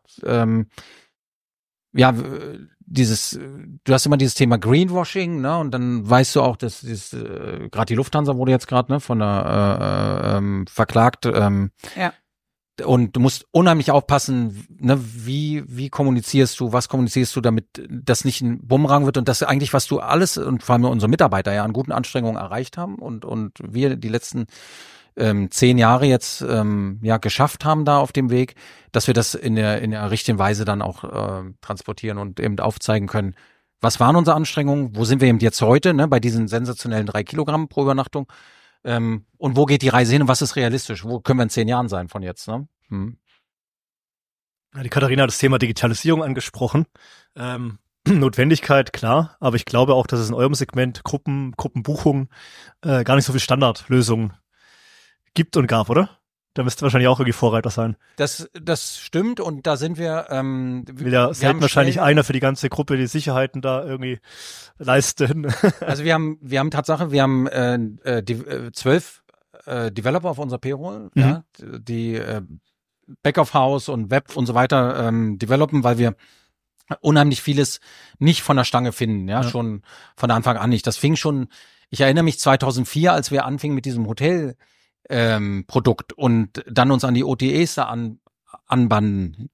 du hast immer dieses Thema Greenwashing, ne, und dann weißt du auch, dass gerade die Lufthansa wurde jetzt gerade von der verklagt, ja. Und du musst unheimlich aufpassen, ne, wie kommunizierst du, was kommunizierst du, damit das nicht ein Bumerang wird und das eigentlich, was du alles und vor allem unsere Mitarbeiter an guten Anstrengungen erreicht haben und wir die letzten 10 Jahre jetzt geschafft haben da auf dem Weg, dass wir das in der richtigen Weise dann auch transportieren und eben aufzeigen können, was waren unsere Anstrengungen, wo sind wir eben jetzt heute, ne, bei diesen sensationellen 3 Kilogramm pro Übernachtung und wo geht die Reise hin und was ist realistisch, wo können wir in 10 Jahren sein von jetzt, ne? Ja, die Katharina hat das Thema Digitalisierung angesprochen. Notwendigkeit, klar, aber ich glaube auch, dass es in eurem Segment Gruppenbuchungen gar nicht so viel Standardlösungen gibt und gab, oder? Da müsst ihr wahrscheinlich auch irgendwie Vorreiter sein. Das stimmt und da sind wir will ja selten wahrscheinlich einer für die ganze Gruppe die Sicherheiten da irgendwie leisten. Also wir haben Tatsache, wir haben 12 Developer auf unserer Payroll, ja, die Back-of-House und Web und so weiter developen, weil wir unheimlich vieles nicht von der Stange finden, ja, schon von Anfang an nicht. Das fing schon, ich erinnere mich 2004, als wir anfingen mit diesem Hotel Produkt und dann uns an die OTAs da anbanden.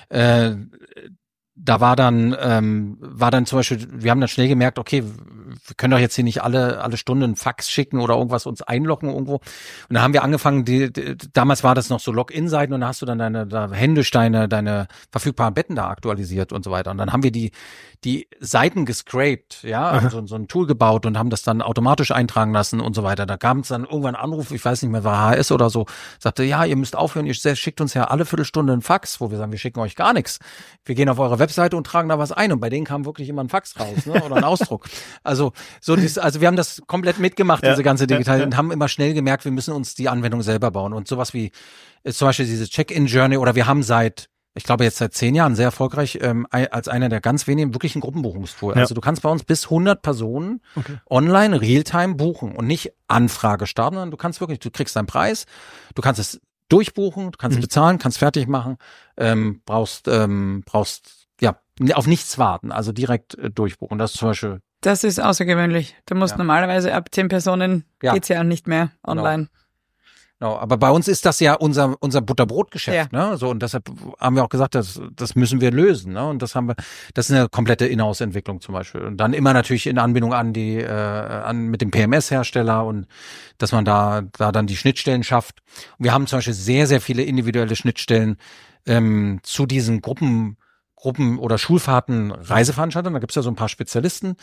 Da war dann zum Beispiel, wir haben dann schnell gemerkt, okay, wir können doch jetzt hier nicht alle Stunde einen Fax schicken oder irgendwas uns einloggen irgendwo. Und da haben wir angefangen, damals war das noch so Login-Seiten und da hast du dann händisch deine verfügbaren Betten da aktualisiert und so weiter. Und dann haben wir die Seiten gescraped, ja, also so ein Tool gebaut und haben das dann automatisch eintragen lassen und so weiter. Da kam es dann irgendwann ein Anruf, ich weiß nicht mehr, war HS oder so, sagte, ja, ihr müsst aufhören, ihr schickt uns ja alle Viertelstunde einen Fax, wo wir sagen, wir schicken euch gar nichts. Wir gehen auf eure Webseite und tragen da was ein und bei denen kam wirklich immer ein Fax raus, ne, oder ein Ausdruck. Also wir haben das komplett mitgemacht, diese ganze Digitalisierung, und haben immer schnell gemerkt, wir müssen uns die Anwendung selber bauen und sowas wie zum Beispiel diese Check-in-Journey oder wir haben ich glaube jetzt seit 10 Jahren sehr erfolgreich als einer der ganz wenigen wirklich ein Gruppenbuchungstool. Ja. Also du kannst bei uns bis 100 Personen online Realtime buchen und nicht Anfrage starten, sondern du kriegst deinen Preis, du kannst es durchbuchen, du kannst es bezahlen, kannst fertig machen, brauchst ja auf nichts warten, also direkt durchbuchen. Das ist zum Beispiel. Das ist außergewöhnlich. Du musst normalerweise ab 10 Personen geht's ja nicht mehr online. Genau, aber bei uns ist das ja unser Butterbrotgeschäft, ne? So, und deshalb haben wir auch gesagt, das müssen wir lösen, ne? Und das ist eine komplette Inhouse-Entwicklung zum Beispiel. Und dann immer natürlich in Anbindung an mit dem PMS-Hersteller und dass man da dann die Schnittstellen schafft. Und wir haben zum Beispiel sehr, sehr viele individuelle Schnittstellen zu diesen Gruppen oder Schulfahrten Reiseveranstaltern, da gibt's ja so ein paar Spezialisten,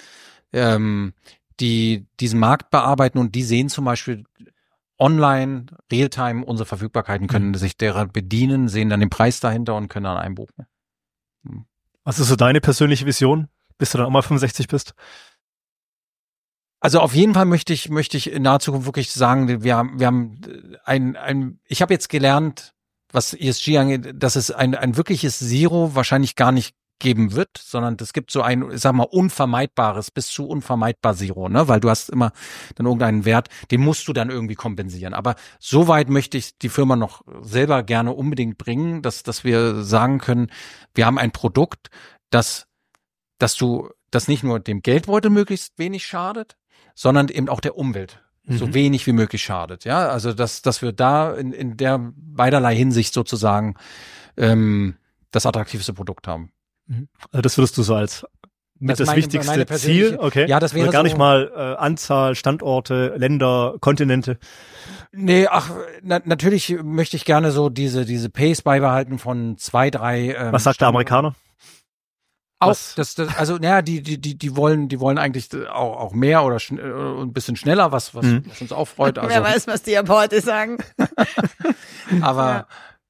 die diesen Markt bearbeiten und die sehen zum Beispiel online, Realtime unsere Verfügbarkeiten, können sich derer bedienen, sehen dann den Preis dahinter und können dann einbuchen. Was ist so deine persönliche Vision, bis du dann auch mal 65 bist? Also auf jeden Fall möchte ich in naher Zukunft wirklich sagen, wir haben ich habe jetzt gelernt, was ESG angeht, dass es ein wirkliches Zero wahrscheinlich gar nicht geben wird, sondern es gibt so ein, ich sag mal, unvermeidbares bis zu unvermeidbar Zero, ne, weil du hast immer dann irgendeinen Wert, den musst du dann irgendwie kompensieren. Aber so weit möchte ich die Firma noch selber gerne unbedingt bringen, dass wir sagen können, wir haben ein Produkt, das nicht nur dem Geldbeutel möglichst wenig schadet, sondern eben auch der Umwelt so wenig wie möglich schadet. Ja, also dass wir da in der beiderlei Hinsicht sozusagen das attraktivste Produkt haben. Also das würdest du so als mit das wichtigste Ziel, okay? Ja, das wäre also gar so, nicht mal Anzahl, Standorte, Länder, Kontinente. Nee, natürlich möchte ich gerne so diese Pace beibehalten von 2, 3. Was sagt der Amerikaner? Auch, also, naja, die wollen eigentlich auch mehr oder ein bisschen schneller, was uns auch freut. Also, wer weiß, was die Apporte sagen. Aber,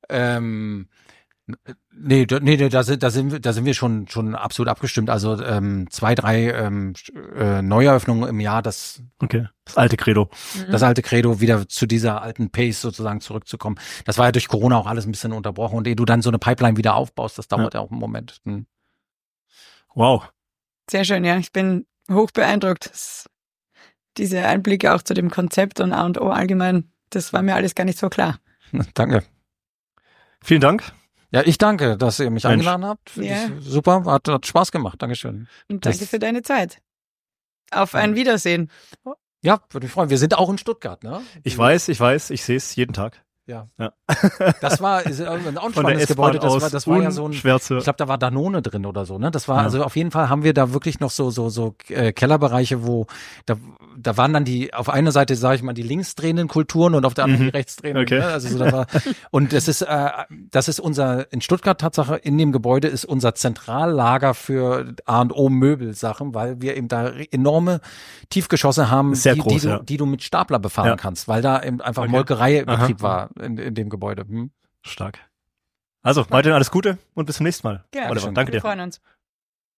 nee, da sind wir schon absolut abgestimmt. Also, 2, 3, Neueröffnungen im Jahr, okay, das alte Credo. Das alte Credo, wieder zu dieser alten Pace sozusagen zurückzukommen. Das war ja durch Corona auch alles ein bisschen unterbrochen und ehe du dann so eine Pipeline wieder aufbaust, das dauert ja auch einen Moment. Wow. Sehr schön, ja. Ich bin hoch beeindruckt. Diese Einblicke auch zu dem Konzept und A&O allgemein, das war mir alles gar nicht so klar. Danke. Vielen Dank. Ja, ich danke, dass ihr mich eingeladen habt. Ja. Super, hat Spaß gemacht. Dankeschön. Und danke für deine Zeit. Auf ein Wiedersehen. Ja, würde mich freuen. Wir sind auch in Stuttgart, ne? Ich weiß, ich sehe es jeden Tag. Ja. Das war auch ein spannendes Gebäude. Das war ja so ein, ich glaube, da war Danone drin oder so, ne? Das war, also auf jeden Fall haben wir da wirklich noch so Kellerbereiche, wo da waren dann auf einer Seite, sage ich mal, die linksdrehenden Kulturen und auf der anderen die rechtsdrehenden. Okay. Ne? Also so, da war, und das ist in Stuttgart Tatsache, in dem Gebäude ist unser Zentrallager für A&O Möbelsachen, weil wir eben da enorme Tiefgeschosse haben, die du mit Stapler befahren kannst, weil da eben einfach Molkerei im Betrieb war. In dem Gebäude. Stark. Also, weiterhin alles Gute und bis zum nächsten Mal. Ja, Oliver, danke dir. Wir freuen uns.